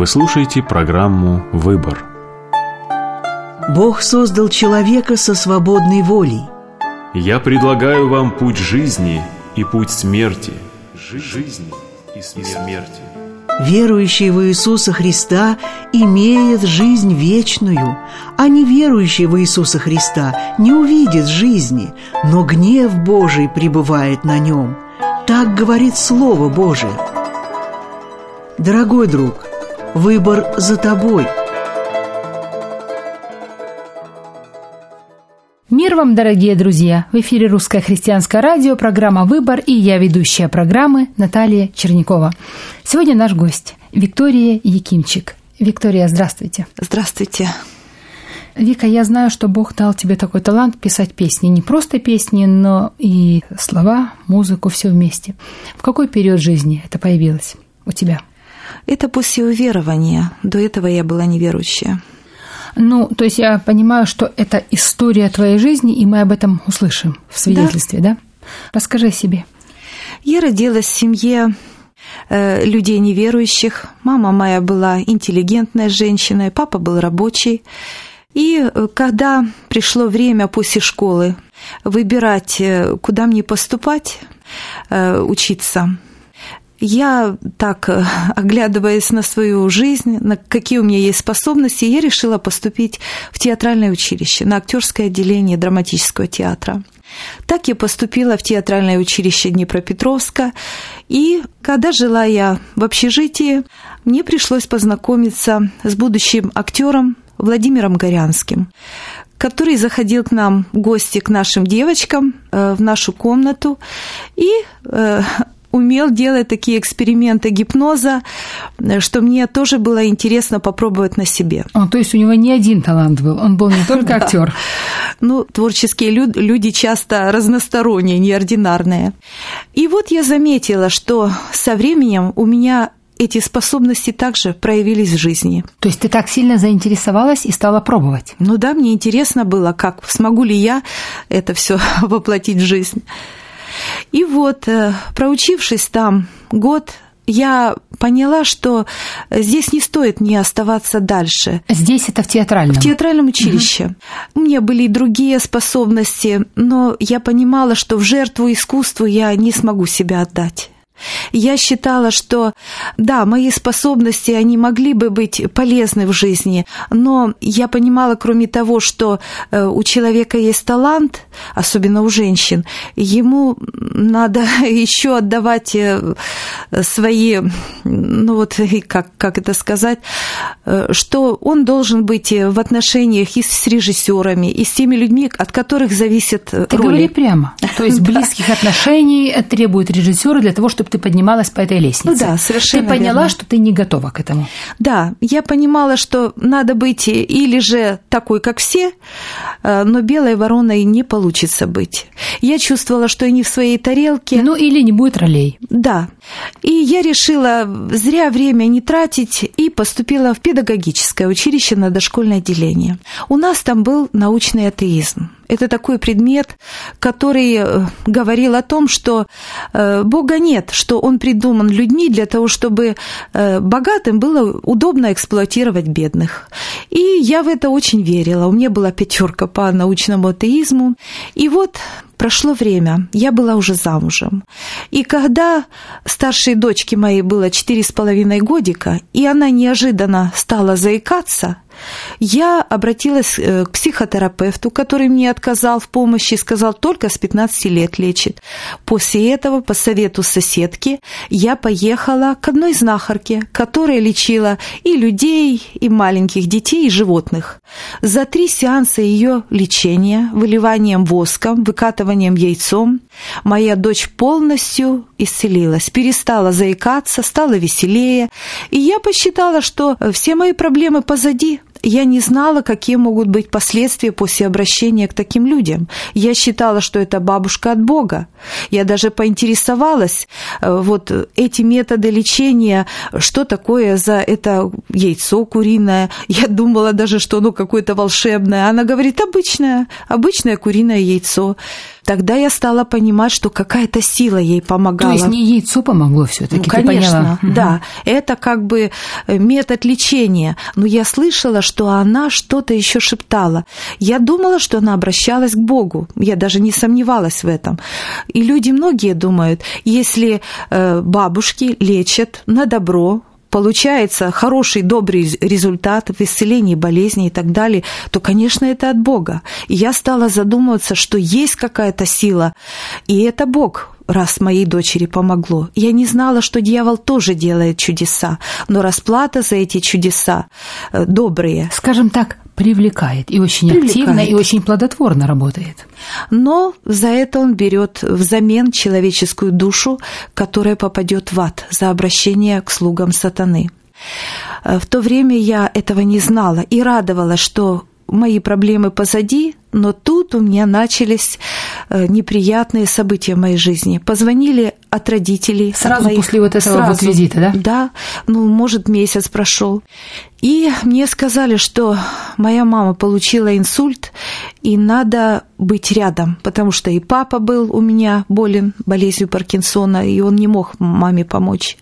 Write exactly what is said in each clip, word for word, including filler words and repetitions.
Вы слушаете программу «Выбор». Бог создал человека со свободной волей. Я предлагаю вам путь жизни и путь смерти. Жизни и смерти. Верующий в Иисуса Христа имеет жизнь вечную, а неверующий в Иисуса Христа не увидит жизни, но гнев Божий пребывает на нем. Так говорит Слово Божие. Дорогой друг, выбор за тобой. Мир вам, дорогие друзья! В эфире Русское христианское радио, программа «Выбор», и я, ведущая программы, Наталья Чернякова. Сегодня наш гость Виктория Якимчик. Виктория, здравствуйте. Здравствуйте. Вика, я знаю, что Бог дал тебе такой талант писать песни. Не просто песни, но и слова, музыку, все вместе. В какой период жизни это появилось у тебя? Это после уверования. До этого я была неверующая. Ну, то есть я понимаю, что это история твоей жизни, и мы об этом услышим в свидетельстве, да? да? Расскажи о себе. Я родилась в семье э, людей неверующих. Мама моя была интеллигентная женщина, папа был рабочий. И когда пришло время после школы выбирать, куда мне поступать, э, учиться, я так, оглядываясь на свою жизнь, на какие у меня есть способности, я решила поступить в театральное училище, на актерское отделение драматического театра. Так я поступила в театральное училище Днепропетровска, и когда жила я в общежитии, мне пришлось познакомиться с будущим актером Владимиром Горянским, который заходил к нам в гости, к нашим девочкам, в нашу комнату, и умел делать такие эксперименты гипноза, что мне тоже было интересно попробовать на себе. О, то есть у него не один талант был, он был не только актер. Ну, творческие люди часто разносторонние, неординарные. И вот я заметила, что со временем у меня эти способности также проявились в жизни. То есть ты так сильно заинтересовалась и стала пробовать? Ну да, мне интересно было, как смогу ли я это все воплотить в жизнь. И вот, проучившись там год, я поняла, что здесь не стоит мне оставаться дальше. Здесь это в театральном? В театральном училище. Угу. У меня были и другие способности, но я понимала, что в жертву искусству я не смогу себя отдать. Я считала, что, да, мои способности, они могли бы быть полезны в жизни, но я понимала, кроме того, что у человека есть талант, особенно у женщин, ему надо еще отдавать свои, ну вот, как, как это сказать, что он должен быть в отношениях и с режиссерами, и с теми людьми, от которых зависят роли. Ты говори прямо. То есть близких отношений требуют режиссеры для того, чтобы ты поднималась по этой лестнице. Ну да, совершенно Ты поняла, верно. что ты не готова к этому. Да, я понимала, что надо быть или же такой, как все, но белой вороной не получится быть. Я чувствовала, что я не в своей тарелке. Ну или не будет ролей. Да. И я решила зря время не тратить и поступила в педагогическое училище на дошкольное отделение. У нас там был научный атеизм. Это такой предмет, который говорил о том, что Бога нет, что Он придуман людьми для того, чтобы богатым было удобно эксплуатировать бедных. И я в это очень верила. У меня была пятерка по научному атеизму. И вот прошло время, я была уже замужем. И когда старшей дочке моей было четыре с половиной годика, и она неожиданно стала заикаться, я обратилась к психотерапевту, который мне отказал в помощи и сказал, только с пятнадцати лет лечит. После этого, по совету соседки, я поехала к одной знахарке, которая лечила и людей, и маленьких детей, и животных. За три сеанса ее лечения, выливанием воском, выкатыванием яйцом, моя дочь полностью исцелилась, перестала заикаться, стала веселее, и я посчитала, что все мои проблемы позади. Я не знала, какие могут быть последствия после обращения к таким людям. Я считала, что это бабушка от Бога. Я даже поинтересовалась, вот эти методы лечения, что такое за это яйцо куриное. Я думала даже, что оно какое-то волшебное. Она говорит, обычное, обычное куриное яйцо. тогда я стала понимать, что какая-то сила ей помогала. То есть не яйцо помогло все-таки, ну, ты конечно, поняла? Да. Угу. Это как бы метод лечения. Но я слышала, что она что-то еще шептала. Я думала, что она обращалась к Богу. Я даже не сомневалась в этом. И люди многие думают, если бабушки лечат на добро, получается хороший, добрый результат в исцелении болезней и так далее, то, конечно, это от Бога. И я стала задумываться, что есть какая-то сила, и это Бог, раз моей дочери помогло. Я не знала, что дьявол тоже делает чудеса, но расплата за эти чудеса добрые. Скажем так, привлекает и очень привлекает. Активно и очень плодотворно работает. Но за это он берет взамен человеческую душу, которая попадет в ад за обращение к слугам сатаны. В то время я этого не знала и радовалась, что мои проблемы позади, но тут у меня начались неприятные события в моей жизни. Позвонили от родителей. Сразу от моих... после вот этого Сразу. вот визита, да? Да, ну, может, месяц прошел. И мне сказали, что моя мама получила инсульт, и надо быть рядом, потому что и папа был у меня болен болезнью Паркинсона, и он не мог маме помочь.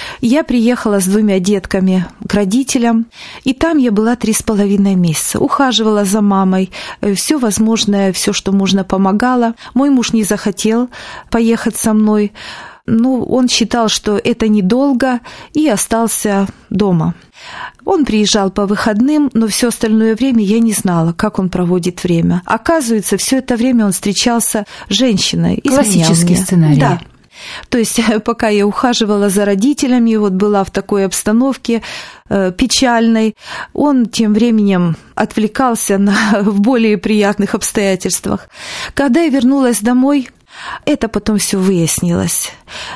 Я приехала с двумя детками к родителям, и там я была три с половиной месяца. Ухаживала за мамой, все возможное, все, что можно, помогала. Мой муж не захотел поехать со мной. Ну, он считал, что это недолго, и остался дома. Он приезжал по выходным, но все остальное время я не знала, как он проводит время. Оказывается, все это время он встречался с женщиной. Классический сценарий. Да. То есть, пока я ухаживала за родителями, вот была в такой обстановке э, печальной, он тем временем отвлекался на, в более приятных обстоятельствах. Когда я вернулась домой, это потом все выяснилось.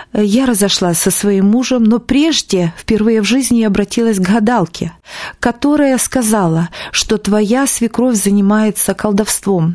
Я разошлась со своим мужем, но прежде, впервые в жизни, я обратилась к гадалке, которая сказала, что твоя свекровь занимается колдовством.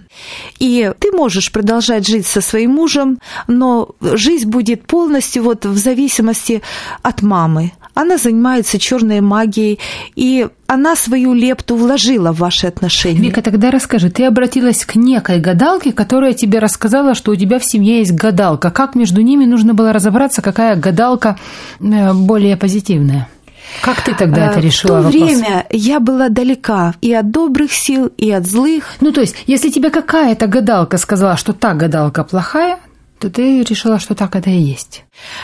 И ты можешь продолжать жить со своим мужем, но жизнь будет полностью вот в зависимости от мамы. Она занимается черной магией, и она свою лепту вложила в ваши отношения. Вика, тогда расскажи, ты обратилась к некой гадалке, которая тебе рассказала, что у тебя в семье есть гадалка. Как между ними нужно было разобраться, какая гадалка более позитивная? Как ты тогда это решила? В то время я была далека и от добрых сил, и от злых. Ну, то есть, если тебе какая-то гадалка сказала, что та гадалка плохая, то ты решила, что так это и есть.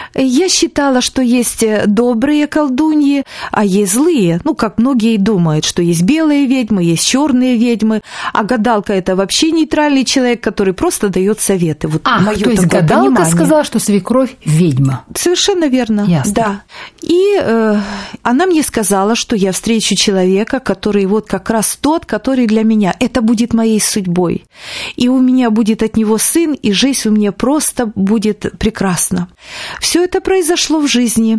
Я считала, что есть добрые колдуньи, а есть злые. Ну, как многие думают, что есть белые ведьмы, есть черные ведьмы, а гадалка – это вообще нейтральный человек, который просто дает советы. Вот а, то есть гадалка понимание. Сказала, что свекровь – ведьма. Совершенно верно. Ясно. Да. И э, она мне сказала, что я встречу человека, который вот как раз тот, который для меня. Это будет моей судьбой. И у меня будет от него сын, и жизнь у меня просто будет прекрасна. Все это произошло в жизни,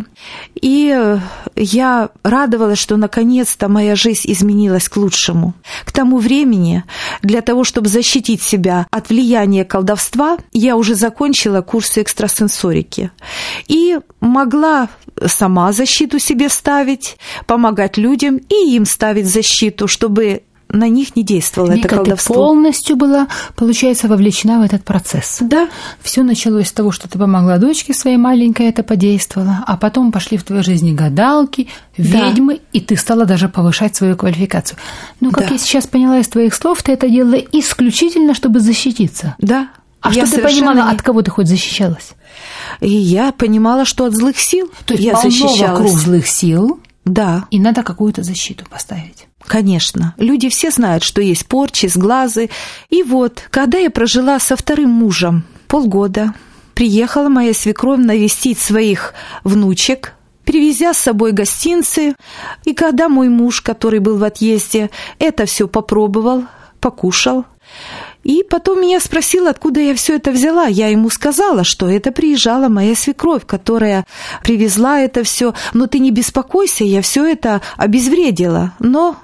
и я радовалась, что наконец-то моя жизнь изменилась к лучшему. К тому времени, для того, чтобы защитить себя от влияния колдовства, я уже закончила курсы экстрасенсорики и могла сама защиту себе ставить, помогать людям и им ставить защиту, чтобы на них не действовало Вика, это колдовство. Ты полностью была, получается, вовлечена в этот процесс. Да. Все началось с того, что ты помогла дочке своей маленькой, это подействовало, а потом пошли в твоей жизни гадалки, ведьмы, да. И ты стала даже повышать свою квалификацию. Ну, как да. я сейчас поняла из твоих слов, ты это делала исключительно, чтобы защититься. Да. А я что ты понимала, не... от кого ты хоть защищалась? И я понимала, что от злых сил То есть я защищалась. Вокруг злых сил, да. И надо какую-то защиту поставить. Конечно. Люди все знают, что есть порчи, сглазы. И вот, когда я прожила со вторым мужем полгода, приехала моя свекровь навестить своих внучек, привезя с собой гостинцы. И когда мой муж, который был в отъезде, это все попробовал, покушал, и потом меня спросил, откуда я все это взяла. Я ему сказала, что это приезжала моя свекровь, которая привезла это все. Но ты не беспокойся, я все это обезвредила. Но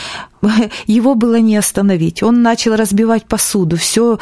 его было не остановить. Он начал разбивать посуду, все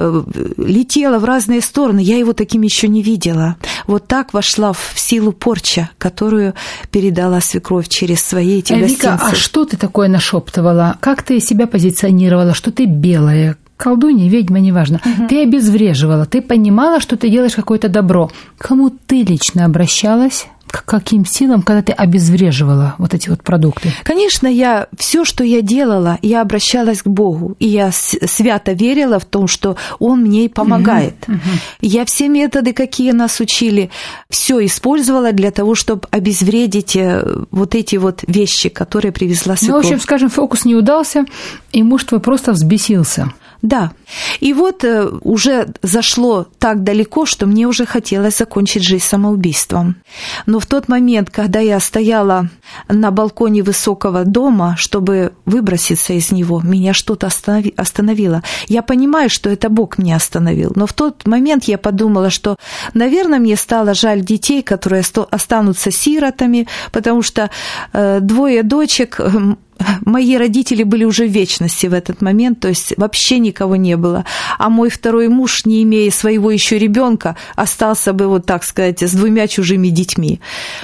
летело в разные стороны. Я его таким еще не видела. Вот так вошла в силу порча, которую передала свекровь через свои эти Вика, гостинцы. А что ты такое нашептывала? Как ты себя позиционировала? Что ты белая? колдунья, ведьма, неважно, угу. ты обезвреживала, ты понимала, что ты делаешь какое-то добро. К кому ты лично обращалась? К каким силам, когда ты обезвреживала вот эти вот продукты? Конечно, я все, что я делала, я обращалась к Богу, и я свято верила в том, что Он мне помогает. Uh-huh, uh-huh. Я все методы, какие нас учили, все использовала для того, чтобы обезвредить вот эти вот вещи, которые привезла свекровь. Ну, в общем, скажем, фокус не удался, и муж твой просто взбесился. Да. И вот уже зашло так далеко, что мне уже хотелось закончить жизнь самоубийством. Но в тот момент, когда я стояла на балконе высокого дома, чтобы выброситься из него, меня что-то остановило. Я понимаю, что это Бог меня остановил. Но в тот момент я подумала, что, наверное, мне стало жаль детей, которые останутся сиротами, потому что двое дочек... Мои родители были уже в вечности в этот момент, то есть вообще никого не было. А мой второй муж, не имея своего еще ребенка, остался бы, вот так сказать, с двумя чужими детьми.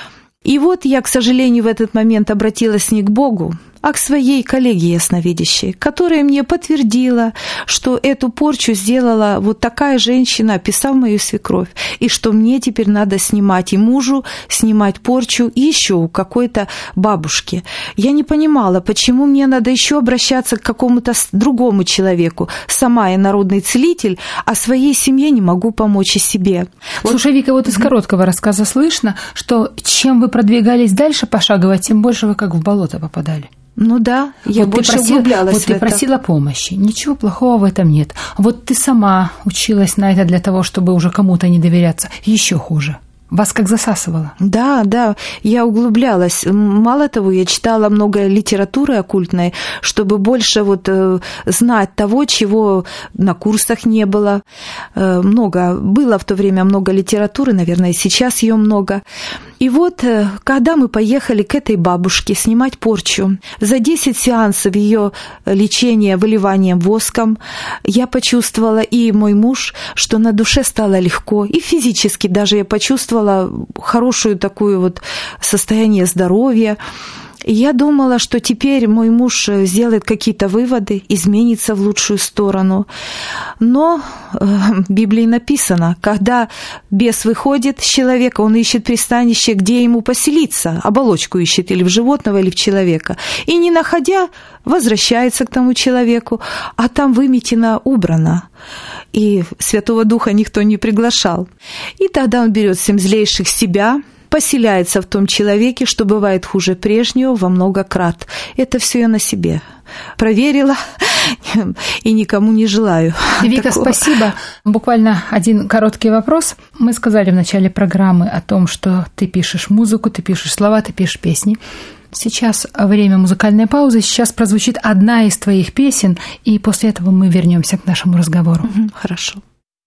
И вот я, к сожалению, в этот момент обратилась не к Богу, а к своей коллеге ясновидящей, которая мне подтвердила, что эту порчу сделала вот такая женщина, описав мою свекровь, и что мне теперь надо снимать и мужу, снимать порчу и еще у какой-то бабушки. Я не понимала, почему мне надо еще обращаться к какому-то другому человеку. Сама я народный целитель, а своей семье не могу помочь и себе. Слушай, Вика, вот из короткого рассказа слышно, что чем вы продвигались дальше пошагово, тем больше вы как в болото попадали. Ну да, я вот больше просила, углублялась вот в ты это. просила помощи, ничего плохого в этом нет. Вот ты сама училась на это для того, чтобы уже кому-то не доверяться. Еще хуже. Вас как засасывало? Да, да, я углублялась. Мало того, я читала много литературы оккультной, чтобы больше вот знать того, чего на курсах не было. Много, было в то время много литературы, наверное, сейчас ее много. И вот, когда мы поехали к этой бабушке снимать порчу, за десять сеансов ее лечения выливанием воском, я почувствовала, и мой муж, что на душе стало легко, и физически даже я почувствовала хорошую такую вот состояние здоровья. И я думала, что теперь мой муж сделает какие-то выводы, изменится в лучшую сторону. Но э, в Библии написано, когда бес выходит с человека, он ищет пристанище, где ему поселиться, оболочку ищет или в животного, или в человека. И не находя, возвращается к тому человеку, а там выметено, убрано. И Святого Духа никто не приглашал. И тогда он берет семь злейших себя, поселяется в том человеке, что бывает хуже прежнего во много крат. Это все я на себе проверила и никому не желаю. Вика, такого. Спасибо. Буквально один короткий вопрос. Мы сказали в начале программы о том, что ты пишешь музыку, ты пишешь слова, ты пишешь песни. Сейчас время музыкальной паузы. Сейчас прозвучит одна из твоих песен, и после этого мы вернемся к нашему разговору. Угу, хорошо.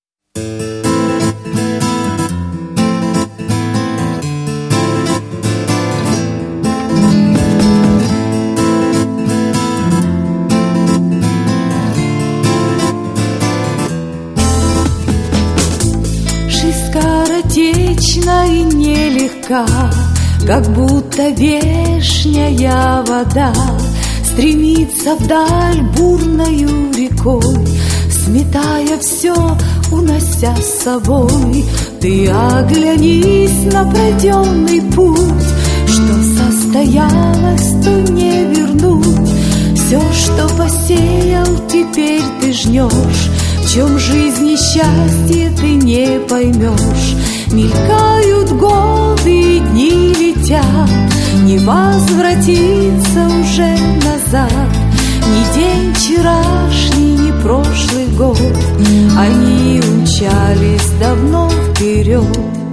Скоротечна и нелегка, как будто вешняя вода стремится вдаль бурною рекой, сметая все, унося с собой. Ты оглянись на пройденный путь, что состоялось, то не вернуть. Все, что посеял, теперь ты жнешь. В чем жизнь и счастье, ты не поймешь. Мелькают годы, дни летят, не возвратиться уже назад. Ни день вчерашний, ни прошлый год, они умчались давно вперед.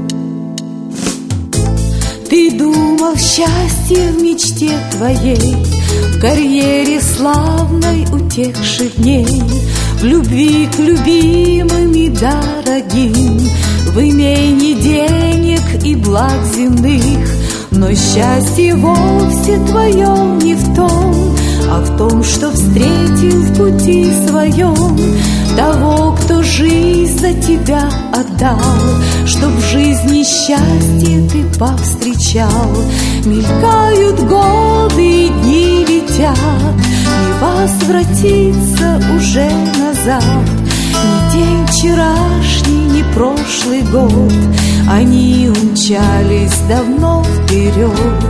Ты думал, счастье в мечте твоей, в карьере славной утекших дней, в любви к любимым и дорогим, в имении денег и благ земных. Но счастье вовсе твое не в том, а в том, что встретил в пути своем того, кто жизнь за тебя отдал, чтоб в жизни счастье ты повстречал. Мелькают годы и дни летят, летят, не возвратиться уже назад. Ни день вчерашний, ни прошлый год, они умчались давно вперед.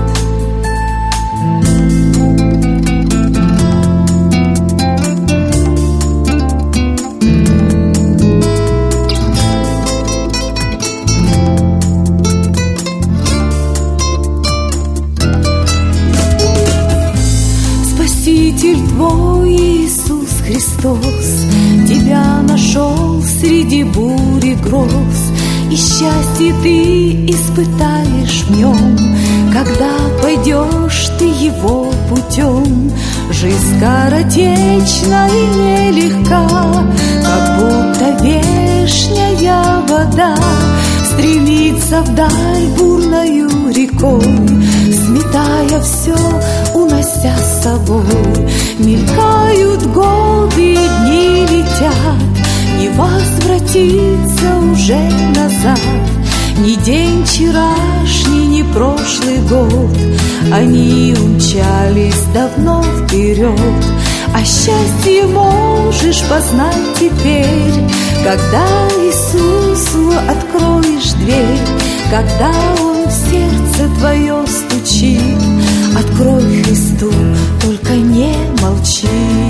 Спаситель твой Иисус Христос тебя нашел среди бури гроз, и счастье ты испытаешь в нем, когда пойдешь ты его путем. Жизнь скоротечна и нелегка, как будто вешняя вода стремится вдаль бурною рекой, сметая все, унося с собой. Мелькают годы, дни летят, не возвратиться уже назад. Ни день вчерашний, ни прошлый год, они умчались давно вперед. А счастье можешь познать теперь, когда Иисусу откроешь дверь, когда Он в сердце твое стучит. Открой Христу, только не молчи.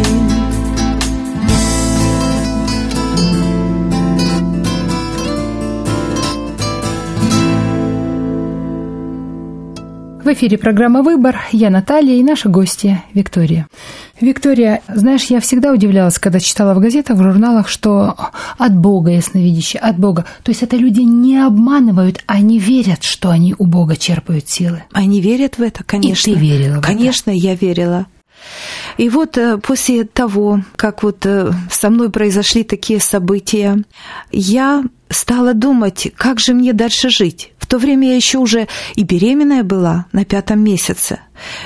В эфире программа «Выбор». Я Наталья и наша гостья Виктория. Виктория, знаешь, я всегда удивлялась, когда читала в газетах, в журналах, что от Бога ясновидящие, от Бога. То есть это люди не обманывают, они верят, что они у Бога черпают силы. Они верят в это, конечно. И ты верила в это? Конечно, я верила. И вот после того, как вот со мной произошли такие события, я стала думать, как же мне дальше жить. В то время я еще уже и беременная была на пятом месяце.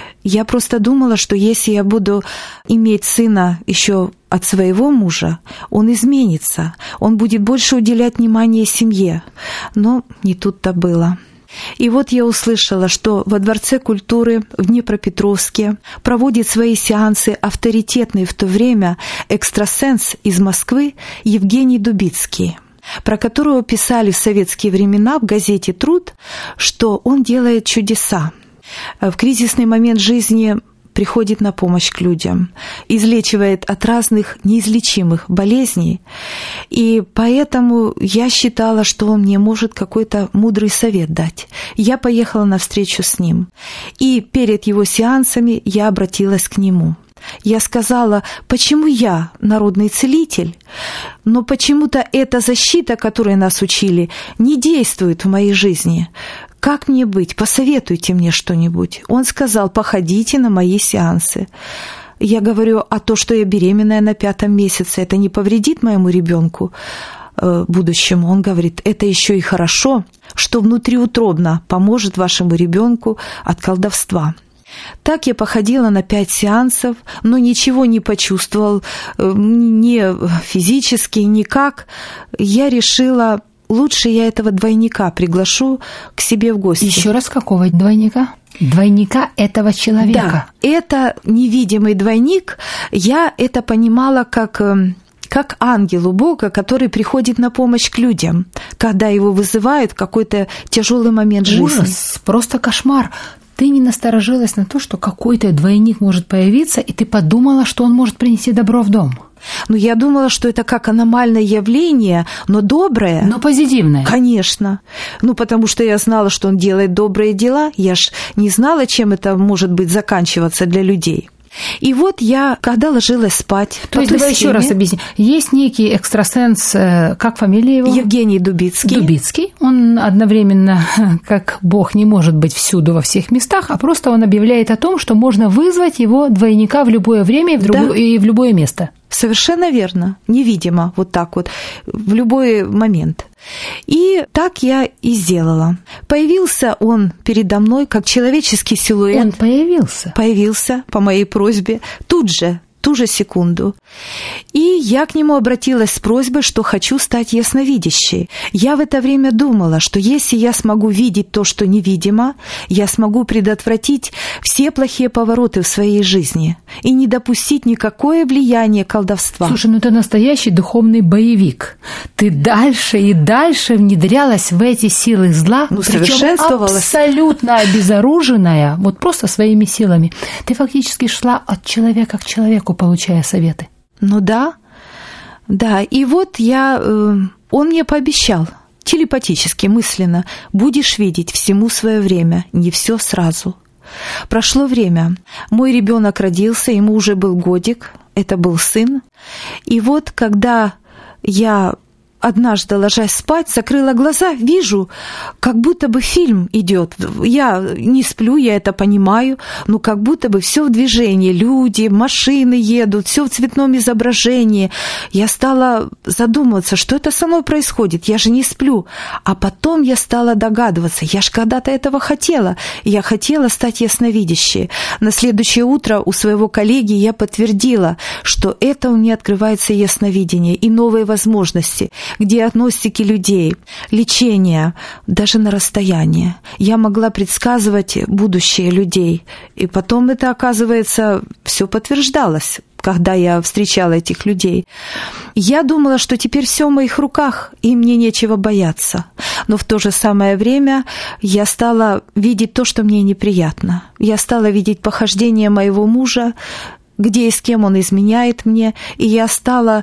Я просто думала, что если я буду иметь сына еще от своего мужа, он изменится, он будет больше уделять внимание семье. Но не тут-то было. И вот я услышала, что во Дворце культуры в Днепропетровске проводит свои сеансы авторитетный в то время экстрасенс из Москвы Евгений Дубицкий, про которого писали в советские времена в газете «Труд», что он делает чудеса. В кризисный момент жизни приходит на помощь к людям, излечивает от разных неизлечимых болезней. И поэтому я считала, что он мне может какой-то мудрый совет дать. Я поехала на встречу с ним. И перед его сеансами я обратилась к нему. Я сказала, почему я народный целитель, но почему-то эта защита, которой нас учили, не действует в моей жизни. Как мне быть? Посоветуйте мне что-нибудь. Он сказал, походите на мои сеансы. Я говорю, а то, что я беременная на пятом месяце, это не повредит моему ребенку э, будущему? Он говорит, это еще и хорошо, что внутриутробно поможет вашему ребенку от колдовства. Так я походила на пять сеансов, но ничего не почувствовал, ни физически, никак. Я решила, лучше я этого двойника приглашу к себе в гости. Еще раз, какого двойника? Двойника этого человека. Да, это невидимый двойник. Я это понимала как... как ангел у Бога, который приходит на помощь к людям, когда его вызывают в какой-то тяжелый момент жизни. Ужас, просто кошмар. Ты не насторожилась на то, что какой-то двойник может появиться, и ты подумала, что он может принести добро в дом? Ну, я думала, что это как аномальное явление, но доброе. Но позитивное. Конечно. Ну, потому что я знала, что он делает добрые дела. Я ж не знала, чем это может быть заканчиваться для людей. И вот я, когда ложилась спать... То есть, давай еще раз объясни. Есть некий экстрасенс, как фамилия его? Евгений Дубицкий. Дубицкий. Он одновременно, как Бог, не может быть всюду, во всех местах, а просто он объявляет о том, что можно вызвать его двойника в любое время и в, другое, да. и в любое место. Совершенно верно. Невидимо, вот так вот, в любой момент. И так я и сделала. Появился он передо мной, как человеческий силуэт. Он появился? Появился по моей просьбе. Тут же, ту же секунду. И я к нему обратилась с просьбой, что хочу стать ясновидящей. Я в это время думала, что если я смогу видеть то, что невидимо, я смогу предотвратить все плохие повороты в своей жизни и не допустить никакое влияние колдовства. Слушай, ну ты настоящий духовный боевик. Ты дальше и дальше внедрялась в эти силы зла, ну, причем абсолютно обезоруженная, вот просто своими силами. Ты фактически шла от человека к человеку, получая советы. Ну да, да. И вот я, э, он мне пообещал телепатически, мысленно: будешь видеть всему свое время, не все сразу. Прошло время. Мой ребенок родился, ему уже был годик, это был сын. И вот когда я однажды, ложась спать, закрыла глаза, вижу, как будто бы фильм идет. Я не сплю, я это понимаю, но как будто бы все в движении. Люди, машины едут, все в цветном изображении. Я стала задумываться, что это со мной происходит. Я же не сплю. А потом я стала догадываться. Я же когда-то этого хотела. Я хотела стать ясновидящей. На следующее утро у своего коллеги я подтвердила, что это у меня открывается ясновидение и новые возможности к диагностике людей, лечение, даже на расстоянии. Я могла предсказывать будущее людей. И потом это, оказывается, все подтверждалось, когда я встречала этих людей. Я думала, что теперь все в моих руках, и мне нечего бояться. Но в то же самое время я стала видеть то, что мне неприятно. Я стала видеть похождения моего мужа, где и с кем он изменяет мне, и я стала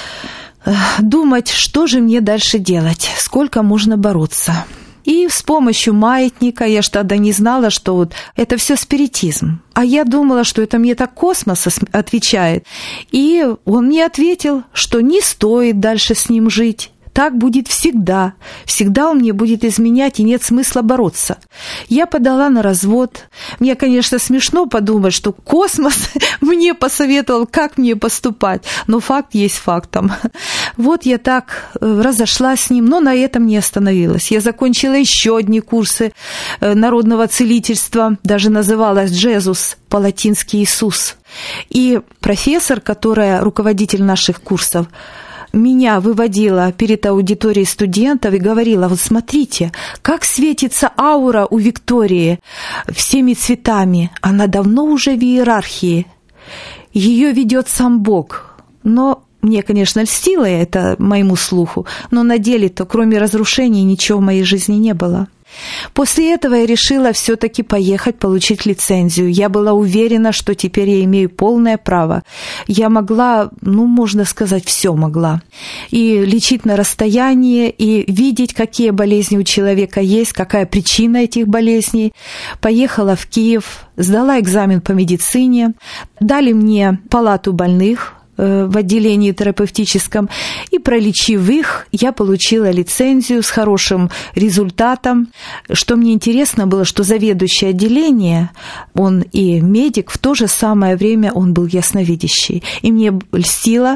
думать, что же мне дальше делать, сколько можно бороться. И с помощью маятника, я ж тогда не знала, что вот это все спиритизм. А я думала, что это мне так космос отвечает. И он мне ответил, что не стоит дальше с ним жить. Так будет всегда. Всегда он мне будет изменять, и нет смысла бороться. Я подала на развод. Мне, конечно, смешно подумать, что космос мне посоветовал, как мне поступать. Но факт есть фактом. Вот я так разошлась с ним, но на этом не остановилась. Я закончила еще одни курсы народного целительства. Даже называлась «Джезус», по-латински «Иисус». И профессор, которая руководитель наших курсов, меня выводила перед аудиторией студентов и говорила: вот смотрите, как светится аура у Виктории всеми цветами. Она давно уже в иерархии. Ее ведет сам Бог. Но мне, конечно, льстило это моему слуху, но на деле-то, кроме разрушений, ничего в моей жизни не было. После этого я решила все-таки поехать получить лицензию. Я была уверена, что теперь я имею полное право. Я могла, ну, можно сказать, все могла. И лечить на расстоянии, и видеть, какие болезни у человека есть, какая причина этих болезней. Поехала в Киев, сдала экзамен по медицине, дали мне палату больных в отделении терапевтическом, и, пролечив их, я получила лицензию с хорошим результатом. Что мне интересно было, что заведующий отделение, он и медик, в то же самое время он был ясновидящий. И мне льстило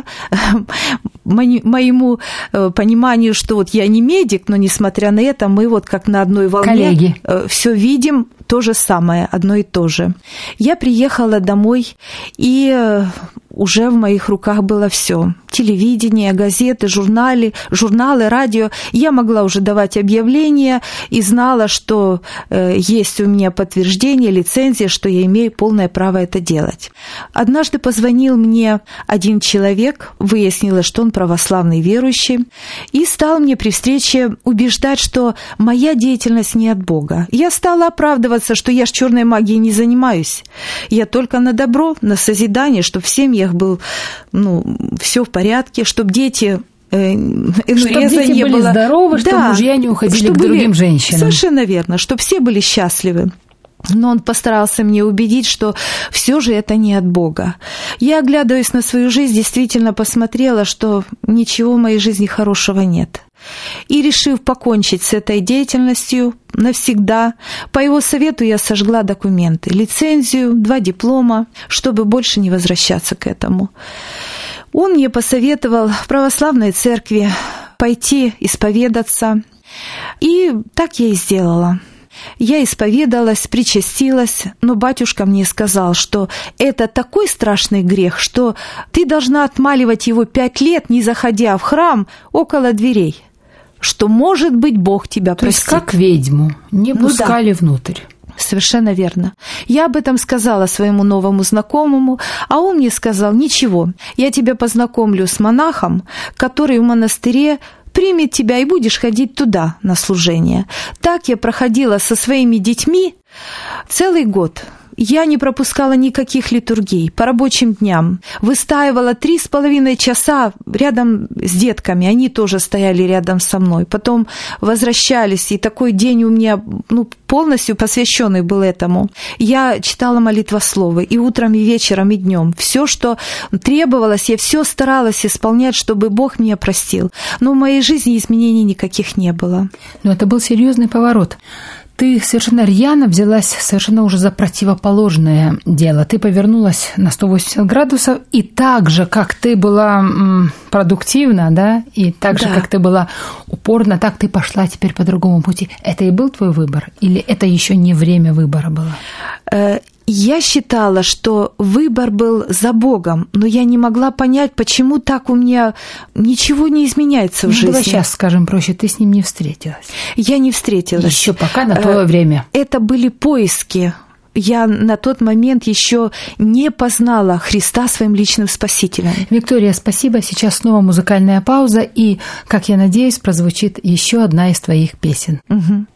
моему пониманию, что вот я не медик, но, несмотря на это, мы вот как на одной волне коллеги. Все видим, то же самое, одно и то же. Я приехала домой, и уже в моих руках было все. Телевидение, газеты, журналы, журналы, радио. Я могла уже давать объявления и знала, что э, есть у меня подтверждение, лицензия, что я имею полное право это делать. Однажды позвонил мне один человек, выяснилось, что он православный верующий, и стал мне при встрече убеждать, что моя деятельность не от Бога. Я стала оправдываться, что я ж черной магией не занимаюсь. Я только на добро, на созидание, чтобы в семьях был, ну, все в порядке, чтобы дети... Э, чтобы дети были было. здоровы, да, чтобы мужья не уходили чтобы к другим были, женщинам. Совершенно верно, чтобы все были счастливы. Но он постарался мне убедить, что все же это не от Бога. Я, оглядываясь на свою жизнь, действительно посмотрела, что ничего в моей жизни хорошего нет. И, решив покончить с этой деятельностью навсегда, по его совету я сожгла документы, лицензию, два диплома, чтобы больше не возвращаться к этому. Он мне посоветовал в православной церкви пойти исповедаться, и так я и сделала. Я исповедалась, причастилась, но батюшка мне сказал, что это такой страшный грех, что ты должна отмаливать его пять лет, не заходя в храм около дверей, что, может быть, Бог тебя То простит. есть как ведьму не Ну пускали внутрь. Совершенно верно. Я об этом сказала своему новому знакомому, а он мне сказал: ничего, я тебя познакомлю с монахом, который в монастыре примет тебя, и будешь ходить туда на служение. Так я проходила со своими детьми целый год. Я не пропускала никаких литургий по рабочим дням. Выстаивала три с половиной часа рядом с детками. Они тоже стояли рядом со мной. Потом возвращались, и такой день у меня ну, полностью посвященный был этому. Я читала молитвословы и утром, и вечером, и днем. Все, что требовалось, я все старалась исполнять, чтобы Бог меня простил. Но в моей жизни изменений никаких не было. Но это был серьезный поворот. Ты совершенно рьяно взялась совершенно уже за противоположное дело. Ты повернулась на сто восемьдесят градусов, и так же, как ты была м, продуктивна, да, и так же, Да. как ты была упорна, так ты пошла теперь по другому пути. Это и был твой выбор? Или это еще не время выбора было? Э, Я считала, что выбор был за Богом, но я не могла понять, почему так у меня ничего не изменяется в Ну, жизни. давай сейчас скажем проще, ты с ним не встретилась. Я не встретилась. Еще пока на твое Э, время. Это были поиски. Я на тот момент еще не познала Христа своим личным спасителем. Виктория, спасибо. Сейчас снова музыкальная пауза, и, как я надеюсь, прозвучит еще одна из твоих песен. Мгм.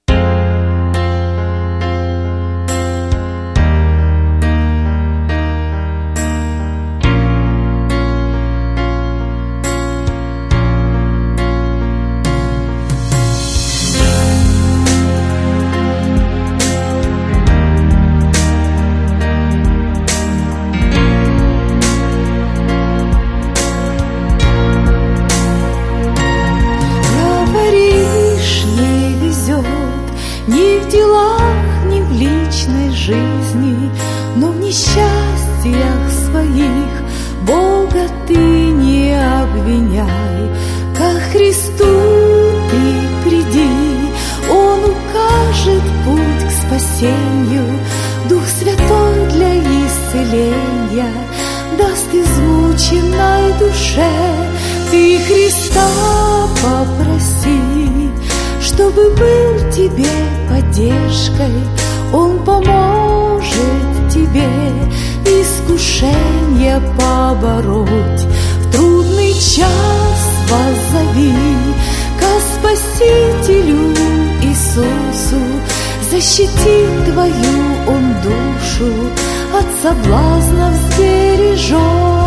Говоришь, не везет ни в делах, ни в личной жизни, но в несчастьях своих Бога ты не обвиняй. Ко Христу ты приди, Он укажет путь к спасению, Дух Святой для исцеления даст измученной душе. Ты Христа попроси, чтобы был тебе поддержкой, Он поможет тебе искушение побороть. В трудный час воззови ко Спасителю Иисусу, защитит твою Он душу, от соблазнов сбережет.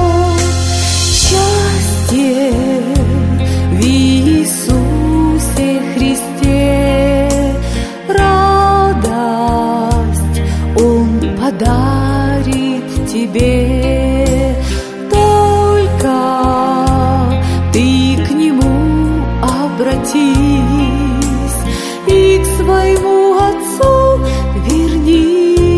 Счастье в Иисусе Христе, радость Он подарит тебе. Только ты к Нему обратись и к своему Отцу вернись.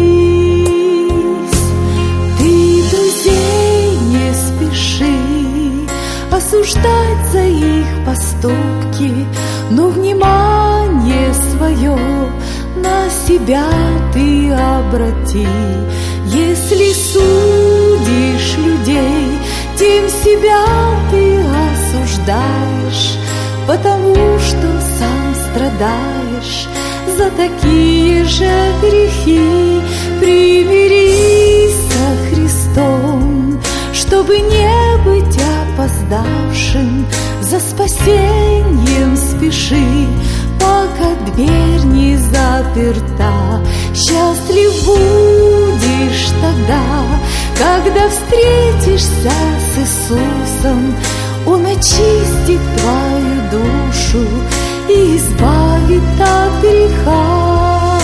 Ты друзей не спеши осуждать за их поступки, но внимание свое на себя ты обрати. Если судишь людей, тем себя ты осуждаешь, потому что сам страдаешь за такие же грехи. Примирись со Христом, чтобы не быть опоздавшим, за спасением спеши, пока дверь не заперта. Счастлив будешь тогда, когда встретишься с Иисусом. Он очистит твою душу и избавит от греха.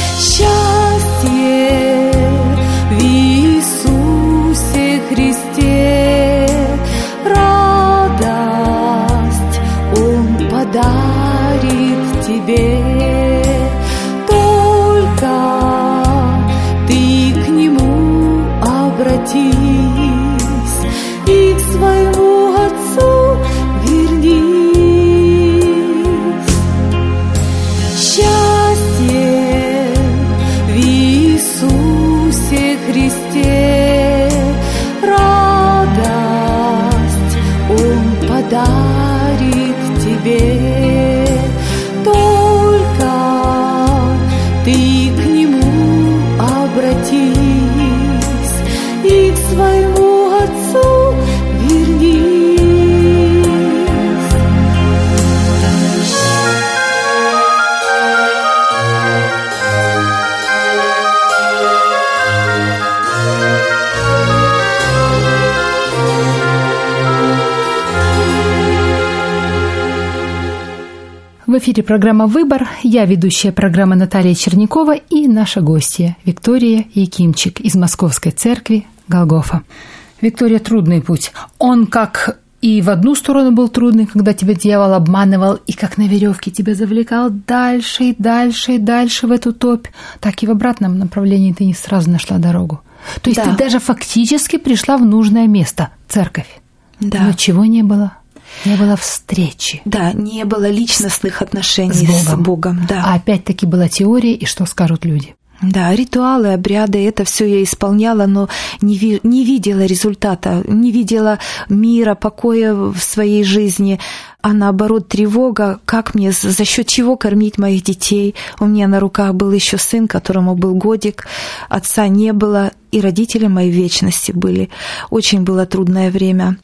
Счастье в Иисусе Христе, радость Он подарит тебе. Только ты к Нему обратись и к своему Отцу вернись. Счастье В эфире программа «Выбор». Я ведущая программы Наталья Чернякова и наша гостья Виктория Якимчик из Московской церкви Голгофа. Виктория, трудный путь. Он как и в одну сторону был трудный, когда тебя дьявол обманывал, и как на веревке тебя завлекал дальше и дальше и дальше в эту топь, так и в обратном направлении ты не сразу нашла дорогу. То есть да. Ты даже фактически пришла в нужное место – церковь. Да. Но чего не было? Не было встречи. Да, не было личностных отношений с Богом. С Богом да. А опять-таки была теория, и что скажут люди. Да, ритуалы, обряды, это все я исполняла, но не, ви- не видела результата, не видела мира, покоя в своей жизни, а наоборот тревога, как мне, за счет чего кормить моих детей. У меня на руках был еще сын, которому был годик, отца не было, и родители мои в вечности были. Очень было трудное время.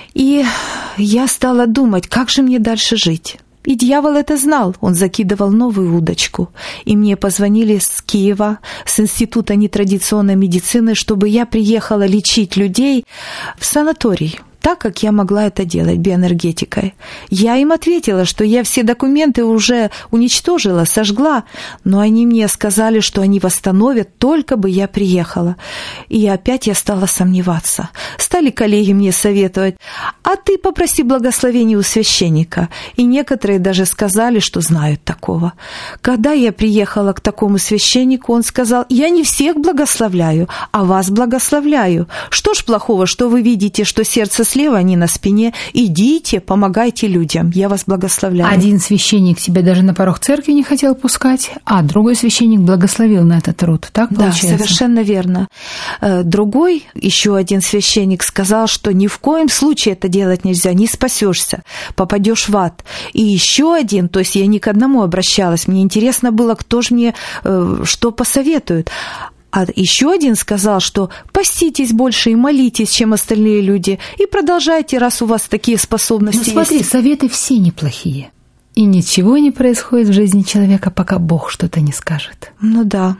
И я стала думать, как же мне дальше жить. И дьявол это знал, он закидывал новую удочку. И мне позвонили с Киева, с Института нетрадиционной медицины, чтобы я приехала лечить людей в санаторий, так, как я могла это делать биоэнергетикой. Я им ответила, что я все документы уже уничтожила, сожгла, но они мне сказали, что они восстановят, только бы я приехала. И опять я стала сомневаться. Стали коллеги мне советовать, а ты попроси благословения у священника. И некоторые даже сказали, что знают такого. Когда я приехала к такому священнику, он сказал, я не всех благословляю, а вас благословляю. Что ж плохого, что вы видите, что сердце слева, они на спине. Идите, помогайте людям. Я вас благословляю. Один священник тебя даже на порог церкви не хотел пускать, а другой священник благословил на этот труд. Так получается? Да, совершенно верно. Другой, еще один священник сказал, что ни в коем случае это делать нельзя, не спасешься, попадешь в ад. И еще один, то есть я не к одному обращалась, мне интересно было, кто же мне что посоветует. А еще один сказал, что поститесь больше и молитесь, чем остальные люди, и продолжайте, раз у вас такие способности есть. Ну смотри, есть. Советы все неплохие. И ничего не происходит в жизни человека, пока Бог что-то не скажет. Ну да.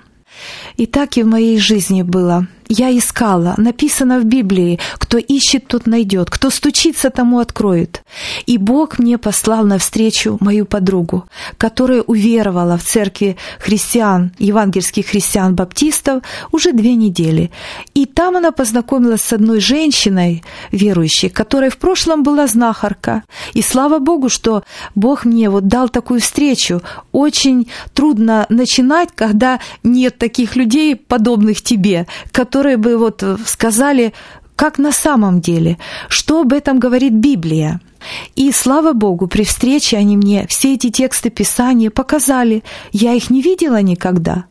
И так и в моей жизни было. Я искала, написано в Библии, кто ищет, тот найдет, кто стучится, тому откроют. И Бог мне послал навстречу мою подругу, которая уверовала в церкви христиан, евангельских христиан-баптистов уже две недели. И там она познакомилась с одной женщиной, верующей, которая в прошлом была знахарка. И слава Богу, что Бог мне вот дал такую встречу. Очень трудно начинать, когда нет таких людей, подобных тебе, которые которые бы вот сказали, как на самом деле, что об этом говорит Библия. И, слава Богу, при встрече они мне все эти тексты Писания показали. Я их не видела никогда.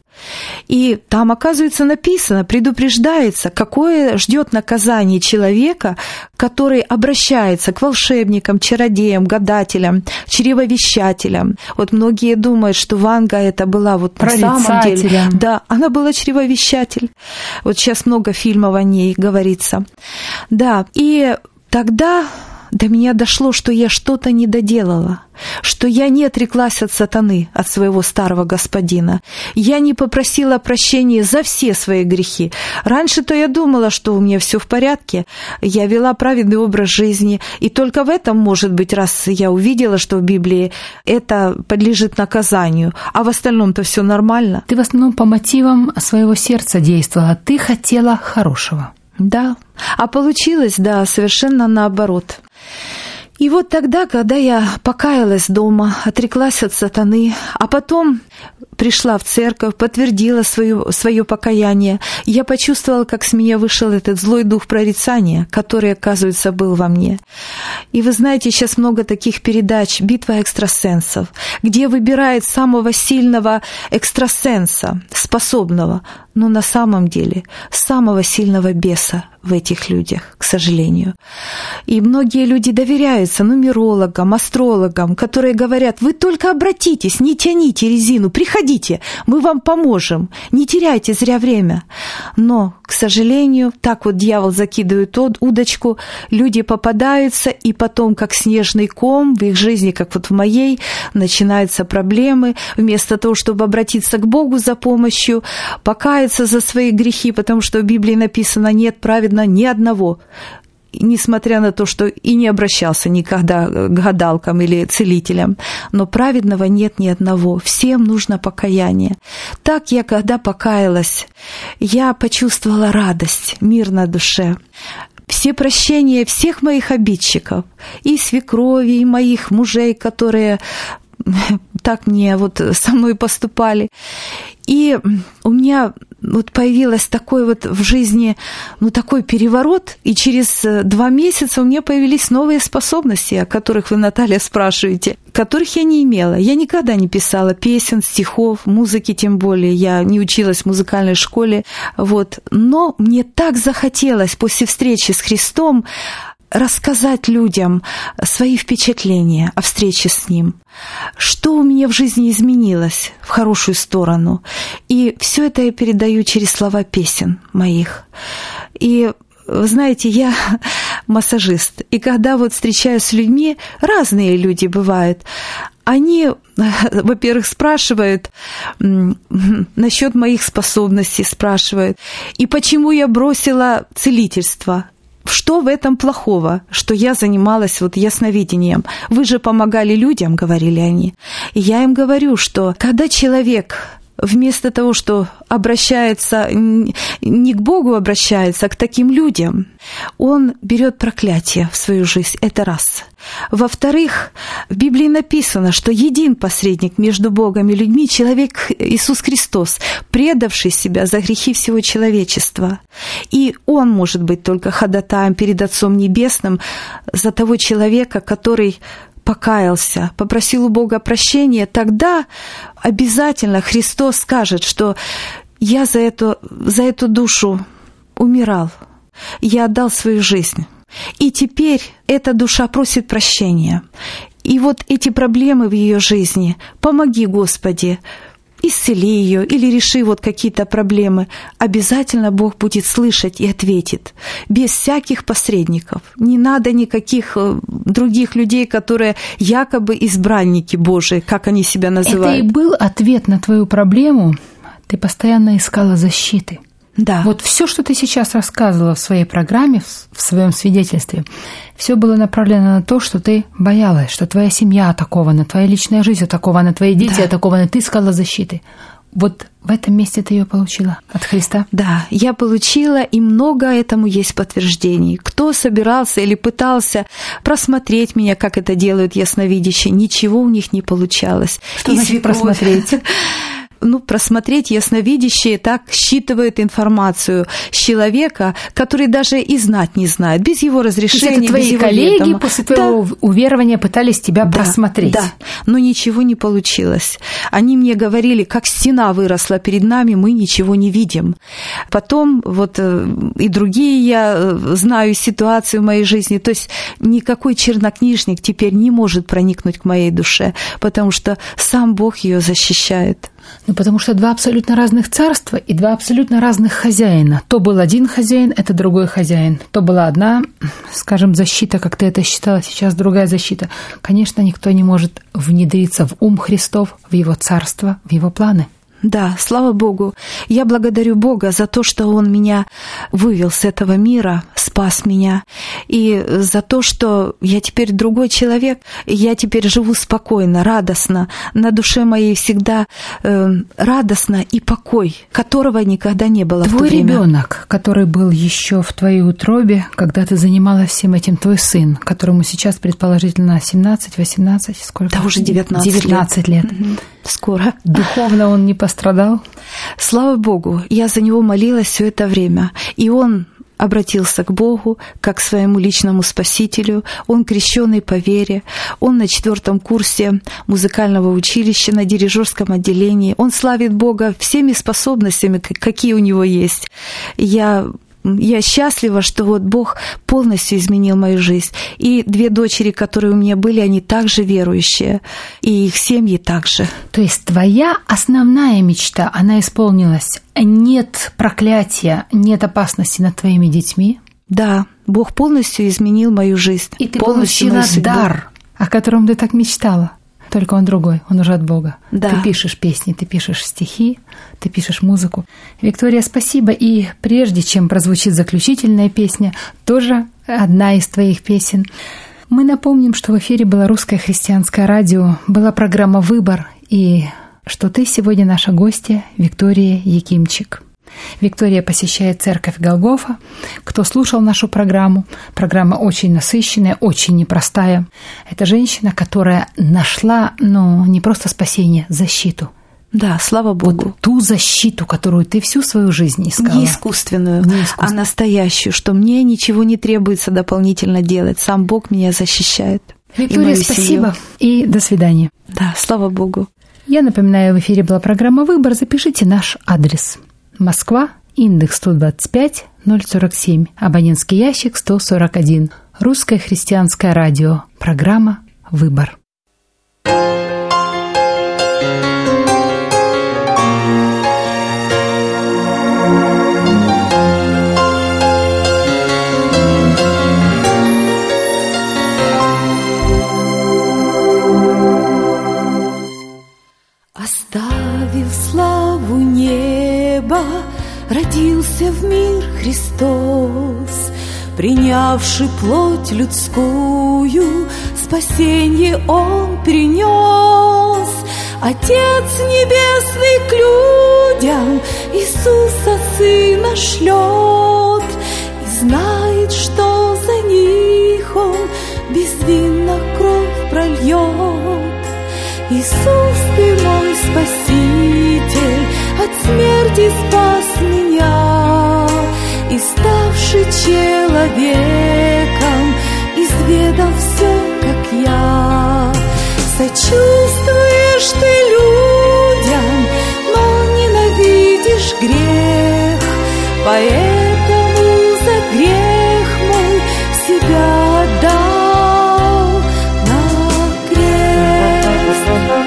И там, оказывается, написано, предупреждается, какое ждет наказание человека, который обращается к волшебникам, чародеям, гадателям, чревовещателям. Вот многие думают, что Ванга это была вот на самом деле. Да, она была чревовещатель. Вот сейчас много фильмов о ней говорится. Да, и тогда до меня дошло, что я что-то не доделала, что я не отреклась от сатаны, от своего старого господина. Я не попросила прощения за все свои грехи. Раньше-то я думала, что у меня все в порядке, я вела праведный образ жизни, и только в этом, может быть, раз я увидела, что в Библии это подлежит наказанию, а в остальном-то все нормально. Ты в основном по мотивам своего сердца действовала, ты хотела хорошего. Да, а получилось, да, совершенно наоборот. И вот тогда, когда я покаялась дома, отреклась от сатаны, а потом пришла в церковь, подтвердила свое, свое покаяние, я почувствовала, как с меня вышел этот злой дух прорицания, который, оказывается, был во мне. И вы знаете, сейчас много таких передач «Битва экстрасенсов», где выбирает самого сильного экстрасенса, способного, но на самом деле самого сильного беса в этих людях, к сожалению. И многие люди доверяются нумерологам, астрологам, которые говорят, вы только обратитесь, не тяните резину, приходите, мы вам поможем, не теряйте зря время. Но, к сожалению, так вот дьявол закидывает удочку, люди попадаются, и потом, как снежный ком, в их жизни, как вот в моей, начинаются проблемы. Вместо того, чтобы обратиться к Богу за помощью, покаяться за свои грехи, потому что в Библии написано, нет праведного ни одного. несмотря на то, что и не обращался никогда к гадалкам или целителям, но праведного нет ни одного. Всем нужно покаяние. Так я, когда покаялась, я почувствовала радость, мир на душе. Все прощения всех моих обидчиков, и свекрови, и моих мужей, которые так мне вот со мной поступали. И у меня вот появилось такой вот в жизни, ну, такой переворот, и через два месяца у меня появились новые способности, о которых вы, Наталья, спрашиваете, которых я не имела. Я никогда не писала песен, стихов, музыки тем более. Я не училась в музыкальной школе. Вот. Но мне так захотелось после встречи с Христом рассказать людям свои впечатления о встрече с Ним, что у меня в жизни изменилось в хорошую сторону. И все это я передаю через слова песен моих. И вы знаете, я массажист, и когда вот встречаюсь с людьми, разные люди бывают, они, во-первых, спрашивают насчет моих способностей, спрашивают, и почему я бросила целительство. Что в этом плохого, что я занималась вот ясновидением? Вы же помогали людям, говорили они. И я им говорю, что когда человек вместо того, что обращается, не к Богу обращается, а к таким людям, он берет проклятие в свою жизнь. Это раз. Во-вторых, в Библии написано, что един посредник между Богом и людьми — человек Иисус Христос, предавший себя за грехи всего человечества. И Он может быть только ходатаем перед Отцом Небесным за того человека, который покаялся, попросил у Бога прощения, тогда обязательно Христос скажет, что я за эту, за эту душу умирал, я отдал свою жизнь. И теперь эта душа просит прощения. И вот эти проблемы в ее жизни, помоги, Господи, исцели ее или реши вот какие-то проблемы, обязательно Бог будет слышать и ответит. Без всяких посредников. Не надо никаких других людей, которые якобы избранники Божии, как они себя называют. Это и был ответ на твою проблему. Ты постоянно искала защиты. Да. Вот все, что ты сейчас рассказывала в своей программе, в своем свидетельстве, все было направлено на то, что ты боялась, что твоя семья атакована, твоя личная жизнь атакована, твои дети да. атакованы, ты искала защиты. Вот в этом месте ты ее получила от Христа? Да, я получила, и много этому есть подтверждений. Кто собирался или пытался просмотреть меня, как это делают ясновидящие, ничего у них не получалось. Что и значит свекровь... просмотреть? Ну, просмотреть ясновидящие так считывают информацию с человека, который даже и знать не знает, без его разрешения, это твои без его коллеги ведома. после твоего да. уверования пытались тебя да, просмотреть? Да, но ничего не получилось. Они мне говорили, как стена выросла перед нами, мы ничего не видим. Потом вот и другие я знаю ситуации в моей жизни, то есть никакой чернокнижник теперь не может проникнуть к моей душе, потому что сам Бог ее защищает. Ну, потому что два абсолютно разных царства и два абсолютно разных хозяина. То был один хозяин, это другой хозяин. То была одна, скажем, защита, как ты это считала, сейчас другая защита. Конечно, никто не может внедриться в ум Христов, в Его царство, в Его планы. Да, слава Богу. Я благодарю Бога за то, что Он меня вывел с этого мира, спас меня. И за то, что я теперь другой человек, я теперь живу спокойно, радостно. На душе моей всегда э, радостно и покой, которого никогда не было. Твой в то время. Ребенок, который был еще в твоей утробе, когда ты занималась всем этим, твой сын, которому сейчас предположительно семнадцать, восемнадцать, сколько? Да, уже девятнадцать, девятнадцать лет. лет. Угу. Скоро. Духовно он не пострадал? Слава Богу, я за него молилась все это время. И он обратился к Богу, как к своему личному спасителю. Он крещеный по вере. Он на четвертом курсе музыкального училища на дирижерском отделении. Он славит Бога всеми способностями, какие у него есть. Я... Я счастлива, что вот Бог полностью изменил мою жизнь. И две дочери, которые у меня были, они также верующие. И их семьи также. То есть твоя основная мечта, она исполнилась? Нет проклятия, нет опасности над твоими детьми? Да, Бог полностью изменил мою жизнь. И ты получила дар, о котором ты так мечтала. только он другой, он уже от Бога. Да. Ты пишешь песни, ты пишешь стихи, ты пишешь музыку. Виктория, спасибо. И прежде чем прозвучит заключительная песня, тоже одна из твоих песен, мы напомним, что в эфире было Русское христианское радио, была программа «Выбор», и что ты сегодня наша гостья Виктория Якимчик. Виктория посещает церковь Голгофа. Кто слушал нашу программу, программа очень насыщенная, очень непростая. Это женщина, которая нашла, ну, не просто спасение, защиту. Да, слава Богу. Вот ту защиту, которую ты всю свою жизнь искала. Не искусственную, не искусственную, а настоящую, что мне ничего не требуется дополнительно делать. Сам Бог меня защищает. Виктория, спасибо и до свидания. Да, слава Богу. Я напоминаю, в эфире была программа «Выбор». Запишите наш адрес. Москва, индекс сто двадцать пять ноль сорок семь, абонентский ящик сто сорок один. Русское христианское радио. Программа «Выбор». Оставил славу неба, родился в мир Христос, принявший плоть людскую, спасенье Он принес. Отец Небесный к людям Иисуса Сына шлет и знает, что за них Он безвинно кровь прольет. Иисус, Ты мой Спаситель, от смерти спас меня, и, ставший человеком, изведал все, как я. Сочувствуешь Ты людям, но ненавидишь грех, поэтому за грех мой себя отдал на крест.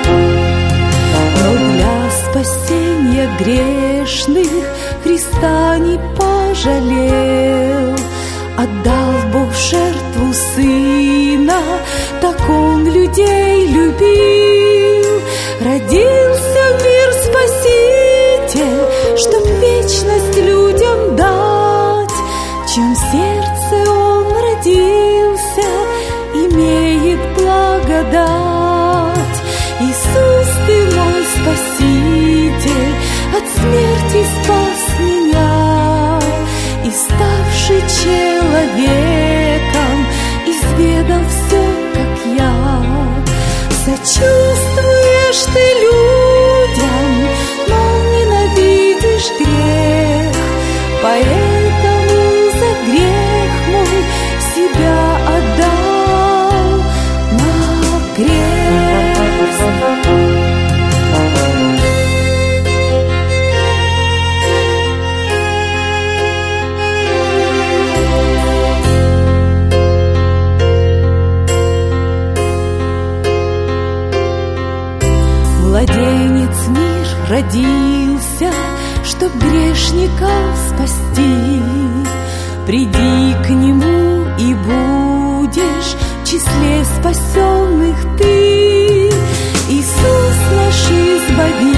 Но для спасения грешных Христа не пожалел, отдал Бог в жертву Сына, так Он людей любил. Родился в мир Спаситель, чтоб вечность людям дать, в чьем сердце Он родился, имеет благодать. Иисус, Ты мой Спаситель, от смерти спас меня, и, ставший человеком, изведал все, как я. Сочувствуешь Ты людям, но ненавидишь грех, поэтому за грех мой себя отдал на крест. Младенец мир родился, чтоб грешников спасти. Приди к Нему и будешь в числе спасенных ты. Иисус наш Избавитель,